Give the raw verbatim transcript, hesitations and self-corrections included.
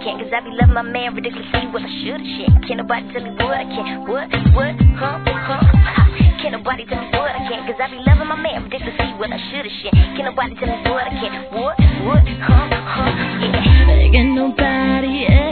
can't, cause I be loving my man ridiculously. What I should've shit. Can't nobody tell me what I can't. What, what, huh, huh, ha. Can't nobody tell me what I can't, cause I be loving my man ridiculously. What I should've shit. Can't nobody tell me what I can't. What, what, huh, huh, yeah. Ain't nobody else.